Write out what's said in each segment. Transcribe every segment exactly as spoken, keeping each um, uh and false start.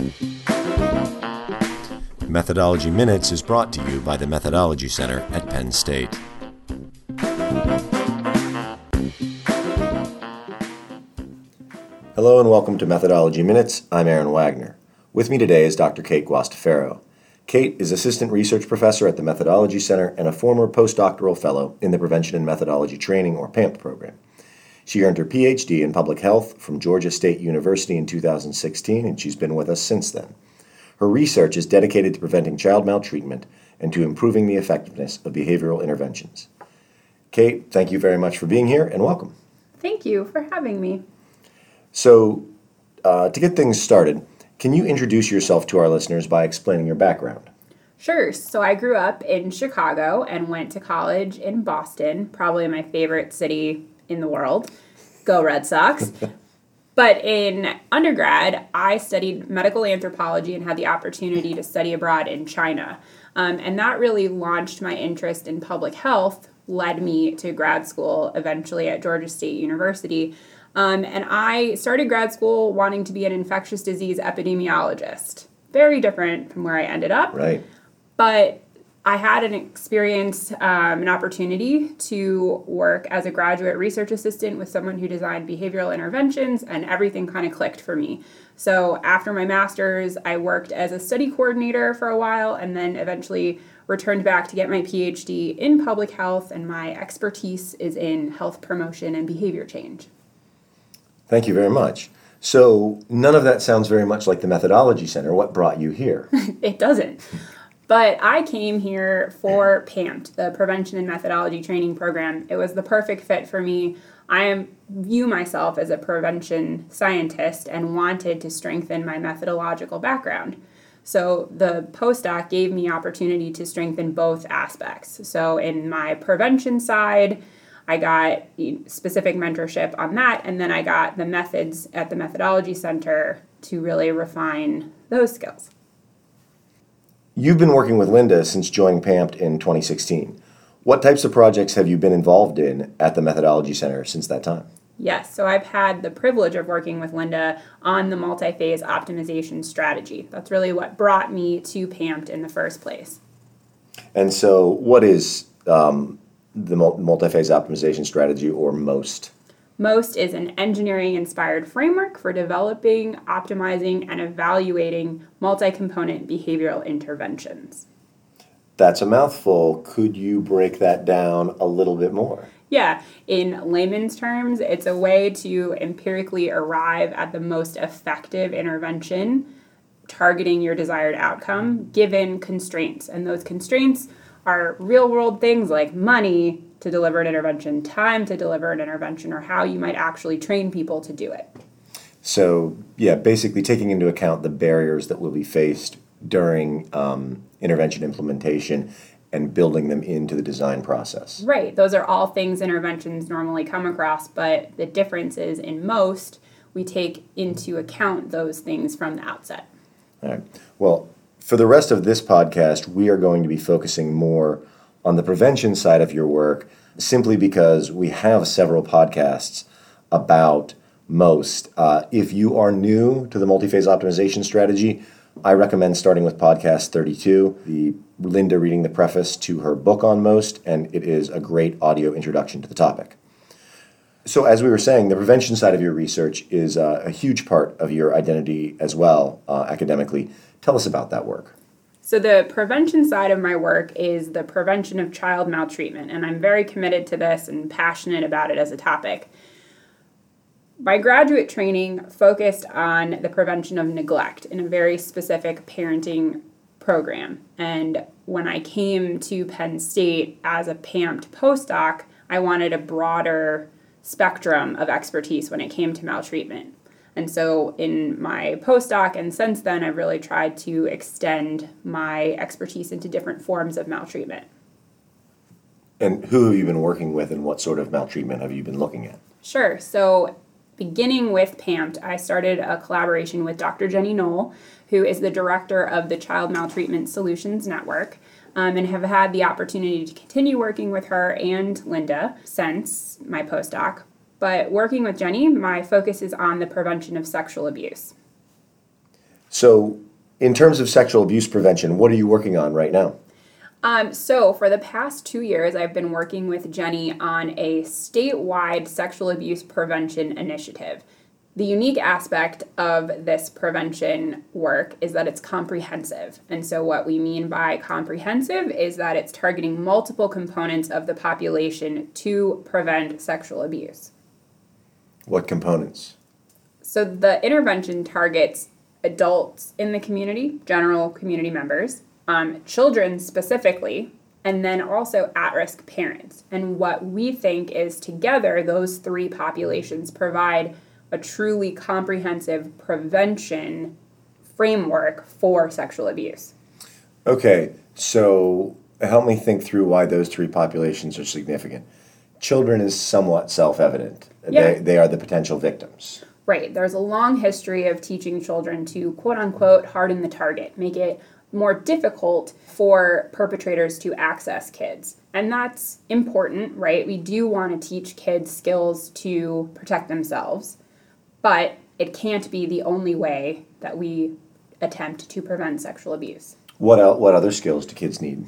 Methodology Minutes is brought to you by the Methodology Center at Penn State. Hello and welcome to Methodology Minutes. I'm Aaron Wagner. With me today is Doctor Kate Guastafaro. Kate is Assistant Research Professor at the Methodology Center and a former postdoctoral fellow in the Prevention and Methodology Training, or PAMP program. She earned her P H D in Public Health from Georgia State University in two thousand sixteen, and she's been with us since then. Her research is dedicated to preventing child maltreatment and to improving the effectiveness of behavioral interventions. Kate, thank you very much for being here, and welcome. Thank you for having me. So, uh, to get things started, can you introduce yourself to our listeners by explaining your background? Sure. So I grew up in Chicago and went to college in Boston, probably my favorite city in the world. Go Red Sox. But in undergrad, I studied medical anthropology and had the opportunity to study abroad in China. Um, and that really launched my interest in public health, led me to grad school eventually at Georgia State University. Um, and I started grad school wanting to be an infectious disease epidemiologist. Very different from where I ended up. Right. But I had an experience, um, an opportunity to work as a graduate research assistant with someone who designed behavioral interventions, and everything kind of clicked for me. So after my master's, I worked as a study coordinator for a while, and then eventually returned back to get my P H D in public health, and my expertise is in health promotion and behavior change. Thank you very much. So none of that sounds very much like the Methodology Center. What brought you here? It doesn't. But I came here for PAMP, the Prevention and Methodology Training Program. It was the perfect fit for me. I am, view myself as a prevention scientist and wanted to strengthen my methodological background. So the postdoc gave me opportunity to strengthen both aspects. So in my prevention side, I got specific mentorship on that, and then I got the methods at the Methodology Center to really refine those skills. You've been working with Linda since joining PAMP in twenty sixteen. What types of projects have you been involved in at the Methodology Center since that time? Yes, so I've had the privilege of working with Linda on the multi-phase optimization strategy. That's really what brought me to PAMP in the first place. And so what is um, the multi-phase optimization strategy, or MOST? MOST is an engineering-inspired framework for developing, optimizing, and evaluating multi-component behavioral interventions. That's a mouthful. Could you break that down a little bit more? Yeah, in layman's terms, it's a way to empirically arrive at the most effective intervention targeting your desired outcome given constraints. And those constraints are real-world things like money to deliver an intervention, time to deliver an intervention, or how you might actually train people to do it. So, yeah, basically taking into account the barriers that will be faced during um, intervention implementation and building them into the design process. Right. Those are all things interventions normally come across, but the difference is in MOST, we take into account those things from the outset. All right. Well, for the rest of this podcast, we are going to be focusing more on the prevention side of your work, simply because we have several podcasts about MOST. Uh, if you are new to the multi-phase optimization strategy, I recommend starting with podcast thirty-two, the Linda reading the preface to her book on MOST, and it is a great audio introduction to the topic. So as we were saying, the prevention side of your research is uh, a huge part of your identity as well, uh, academically. Tell us about that work. So the prevention side of my work is the prevention of child maltreatment, and I'm very committed to this and passionate about it as a topic. My graduate training focused on the prevention of neglect in a very specific parenting program. And when I came to Penn State as a PAMP postdoc, I wanted a broader spectrum of expertise when it came to maltreatment. And so in my postdoc and since then, I've really tried to extend my expertise into different forms of maltreatment. And who have you been working with, and what sort of maltreatment have you been looking at? Sure. So beginning with PAMP, I started a collaboration with Doctor Jenny Knoll, who is the director of the Child Maltreatment Solutions Network, um, and have had the opportunity to continue working with her and Linda since my postdoc. But working with Jenny, my focus is on the prevention of sexual abuse. So, in terms of sexual abuse prevention, what are you working on right now? Um, so, for the past two years, I've been working with Jenny on a statewide sexual abuse prevention initiative. The unique aspect of this prevention work is that it's comprehensive. And so, what we mean by comprehensive is that it's targeting multiple components of the population to prevent sexual abuse. What components? So, the intervention targets adults in the community, general community members, um, children specifically, and then also at-risk parents. And what we think is together, those three populations provide a truly comprehensive prevention framework for sexual abuse. Okay, so help me think through why those three populations are significant. Children is somewhat self-evident. Yeah. They, they are the potential victims. Right. There's a long history of teaching children to, quote unquote, harden the target, make it more difficult for perpetrators to access kids. And that's important, right? We do want to teach kids skills to protect themselves, but it can't be the only way that we attempt to prevent sexual abuse. What el- what other skills do kids need?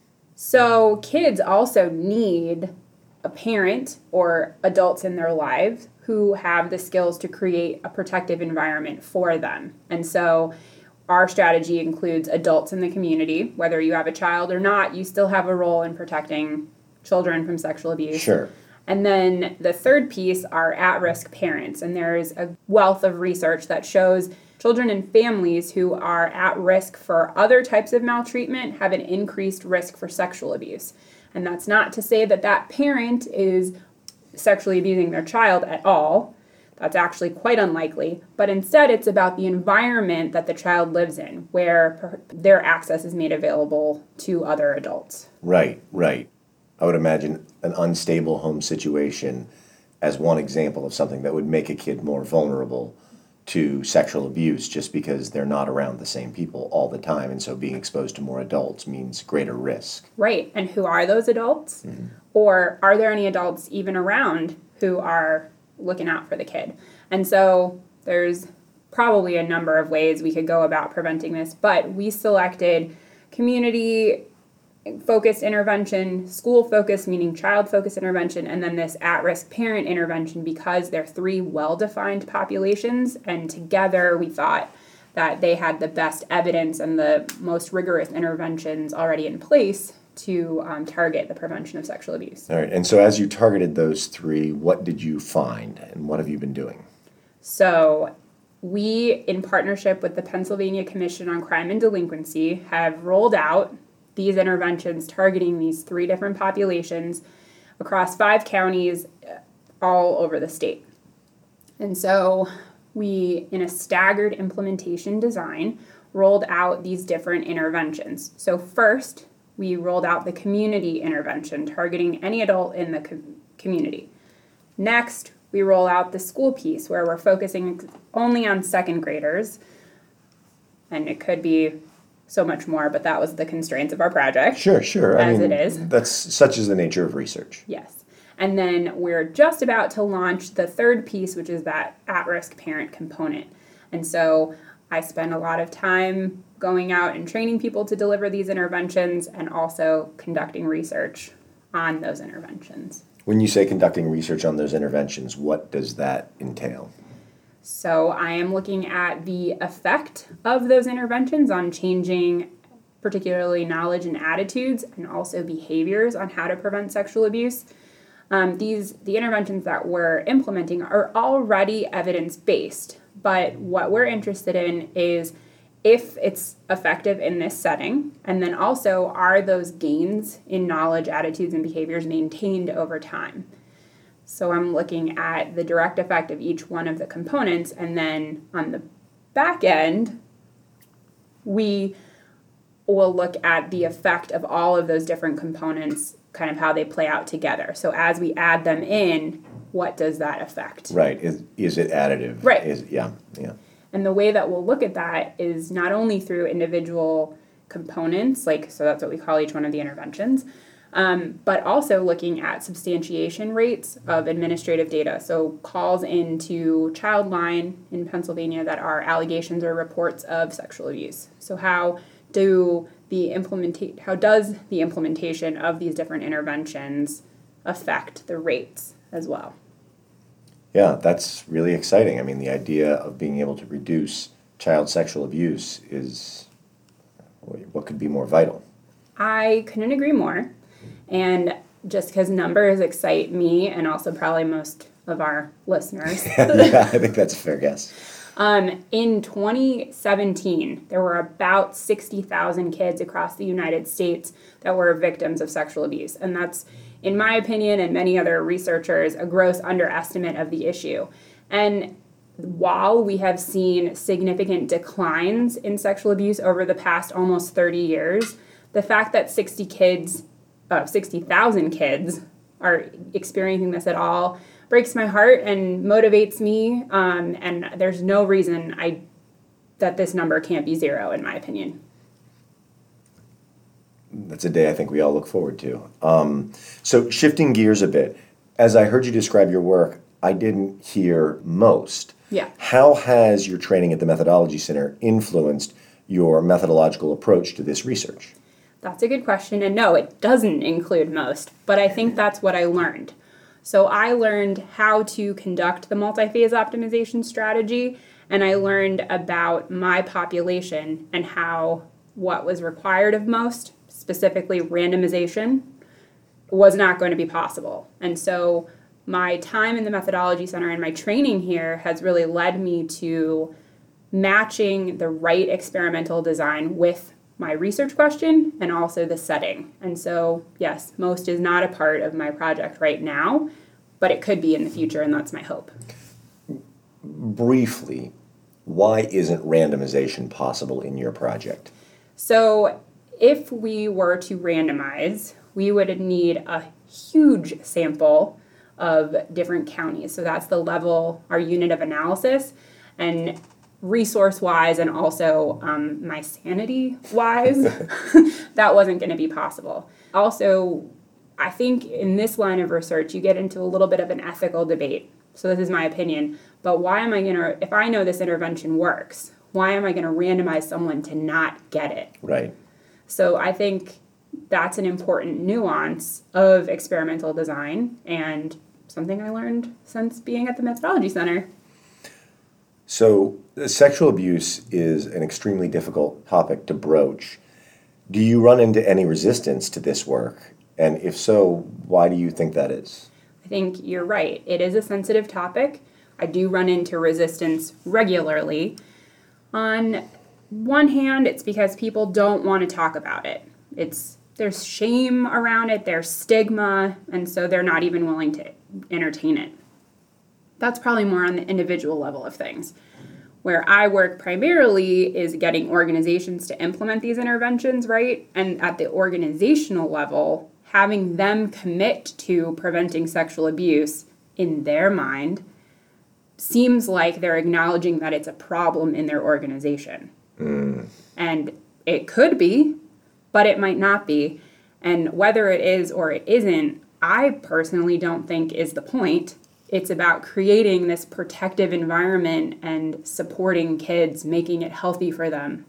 So kids also need a parent or adults in their lives who have the skills to create a protective environment for them. And so our strategy includes adults in the community. Whether you have a child or not, you still have a role in protecting children from sexual abuse. Sure. And then the third piece are at-risk parents. And there's a wealth of research that shows children and families who are at risk for other types of maltreatment have an increased risk for sexual abuse. And that's not to say that that parent is sexually abusing their child at all. That's actually quite unlikely. But instead, it's about the environment that the child lives in, where their access is made available to other adults. Right, right. I would imagine an unstable home situation as one example of something that would make a kid more vulnerable to sexual abuse just because they're not around the same people all the time. And so being exposed to more adults means greater risk. Right. And who are those adults? Mm-hmm. Or are there any adults even around who are looking out for the kid? And so there's probably a number of ways we could go about preventing this, but we selected community focused intervention, school focused, meaning child focused intervention, and then this at-risk parent intervention because they're three well-defined populations, and together we thought that they had the best evidence and the most rigorous interventions already in place to um, target the prevention of sexual abuse. All right, and so as you targeted those three, what did you find, and what have you been doing? So we, in partnership with the Pennsylvania Commission on Crime and Delinquency, have rolled out these interventions targeting these three different populations across five counties all over the state. And so we, in a staggered implementation design, rolled out these different interventions. So first, we rolled out the community intervention targeting any adult in the co- community. Next, we roll out the school piece where we're focusing only on second graders, and it could be so much more, but that was the constraints of our project. Sure, sure. As I mean, it is. That's such is the nature of research. Yes. And then we're just about to launch the third piece, which is that at-risk parent component. And so I spend a lot of time going out and training people to deliver these interventions and also conducting research on those interventions. When you say conducting research on those interventions, what does that entail? So I am looking at the effect of those interventions on changing particularly knowledge and attitudes and also behaviors on how to prevent sexual abuse. Um, these the interventions that we're implementing are already evidence-based, but what we're interested in is if it's effective in this setting, and then also are those gains in knowledge, attitudes, and behaviors maintained over time. So I'm looking at the direct effect of each one of the components, and then on the back end, we will look at the effect of all of those different components, kind of how they play out together. So as we add them in, what does that affect? Right. Is is it additive? Right. Is, yeah, yeah. And the way that we'll look at that is not only through individual components, like, so that's what we call each one of the interventions, Um, but also looking at substantiation rates of administrative data. So calls into Childline in Pennsylvania that are allegations or reports of sexual abuse. So how do the implementa- how does the implementation of these different interventions affect the rates as well? Yeah, that's really exciting. I mean, the idea of being able to reduce child sexual abuse is, what could be more vital? I couldn't agree more. And just because numbers excite me and also probably most of our listeners. Yeah, I think that's a fair guess. Um, in twenty seventeen, there were about sixty thousand kids across the United States that were victims of sexual abuse. And that's, in my opinion and many other researchers, a gross underestimate of the issue. And while we have seen significant declines in sexual abuse over the past almost thirty years, the fact that sixty kids, uh, sixty thousand kids are experiencing this at all breaks my heart and motivates me. Um, and there's no reason I that this number can't be zero, in my opinion. That's a day I think we all look forward to. Um, so shifting gears a bit, as I heard you describe your work, I didn't hear most. Yeah. How has your training at the Methodology Center influenced your methodological approach to this research? That's a good question. And no, it doesn't include most, but I think that's what I learned. So I learned how to conduct the multi-phase optimization strategy, and I learned about my population and how what was required of most, specifically randomization, was not going to be possible. And so my time in the Methodology Center and my training here has really led me to matching the right experimental design with my research question and also the setting. And so, yes, most is not a part of my project right now, but it could be in the future, and that's my hope. Briefly, why isn't randomization possible in your project? So if we were to randomize, we would need a huge sample of different counties. So that's the level, our unit of analysis, and resource-wise and also um, my sanity-wise, that wasn't going to be possible. Also, I think in this line of research, you get into a little bit of an ethical debate. So this is my opinion. But why am I going to, if I know this intervention works, why am I going to randomize someone to not get it? Right. So I think that's an important nuance of experimental design and something I learned since being at the Methodology Center. So sexual abuse is an extremely difficult topic to broach. Do you run into any resistance to this work? And if so, why do you think that is? I think you're right. It is a sensitive topic. I do run into resistance regularly. On one hand, it's because people don't want to talk about it. It's there's shame around it, there's stigma, and so they're not even willing to entertain it. That's probably more on the individual level of things. Where I work primarily is getting organizations to implement these interventions, right? And at the organizational level, having them commit to preventing sexual abuse in their mind seems like they're acknowledging that it's a problem in their organization. Mm. And it could be, but it might not be. And whether it is or it isn't, I personally don't think is the point. It's about creating this protective environment and supporting kids, making it healthy for them.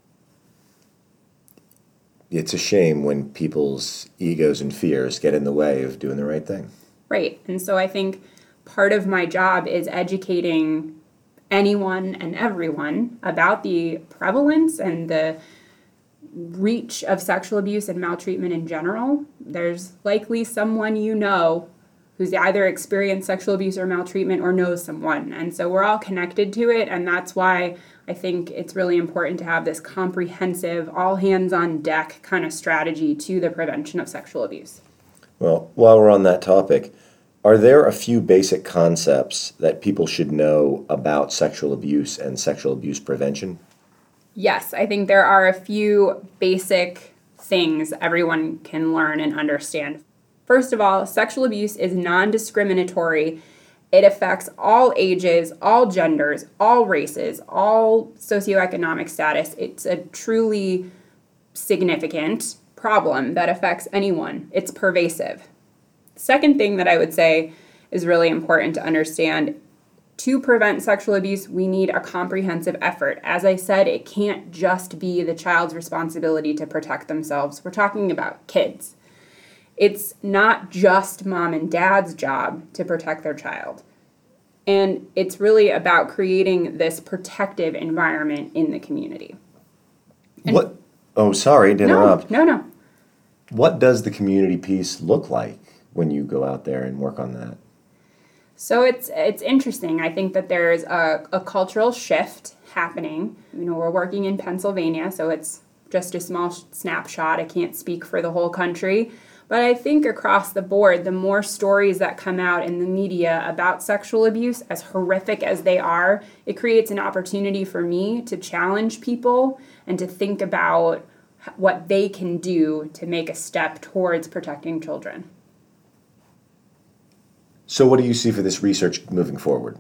It's a shame when people's egos and fears get in the way of doing the right thing. Right. And so I think part of my job is educating anyone and everyone about the prevalence and the reach of sexual abuse and maltreatment in general. There's likely someone you know who's either experienced sexual abuse or maltreatment or knows someone. And so we're all connected to it, and that's why I think it's really important to have this comprehensive, all hands on deck kind of strategy to the prevention of sexual abuse. Well, while we're on that topic, are there a few basic concepts that people should know about sexual abuse and sexual abuse prevention? Yes, I think there are a few basic things everyone can learn and understand. First of all, sexual abuse is non-discriminatory. It affects all ages, all genders, all races, all socioeconomic status. It's a truly significant problem that affects anyone. It's pervasive. Second thing that I would say is really important to understand: to prevent sexual abuse, we need a comprehensive effort. As I said, it can't just be the child's responsibility to protect themselves. We're talking about kids. It's not just mom and dad's job to protect their child. And it's really about creating this protective environment in the community. And what? Oh, sorry to interrupt. No, no, no. What does the community piece look like when you go out there and work on that? So it's it's interesting. I think that there's a, a cultural shift happening. You know, we're working in Pennsylvania, so it's just a small snapshot. I can't speak for the whole country. But I think across the board, the more stories that come out in the media about sexual abuse, as horrific as they are, it creates an opportunity for me to challenge people and to think about what they can do to make a step towards protecting children. So what do you see for this research moving forward?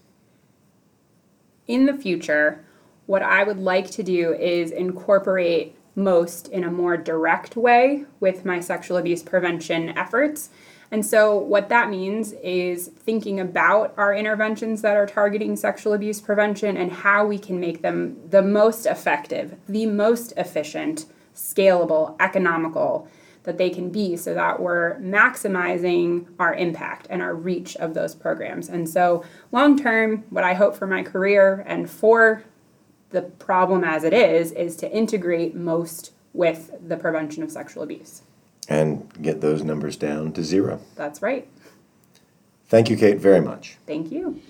In the future, what I would like to do is incorporate most in a more direct way with my sexual abuse prevention efforts. And so what that means is thinking about our interventions that are targeting sexual abuse prevention and how we can make them the most effective, the most efficient, scalable, economical that they can be, so that we're maximizing our impact and our reach of those programs. And so long term, what I hope for my career and for the problem as it is, is to integrate most with the prevention of sexual abuse. And get those numbers down to zero. That's right. Thank you, Kate, very much. Thank you.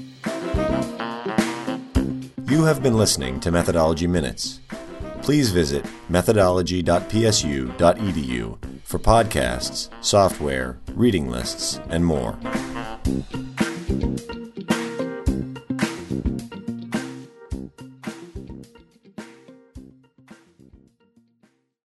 You have been listening to Methodology Minutes. Please visit methodology dot p s u dot e d u for podcasts, software, reading lists, and more.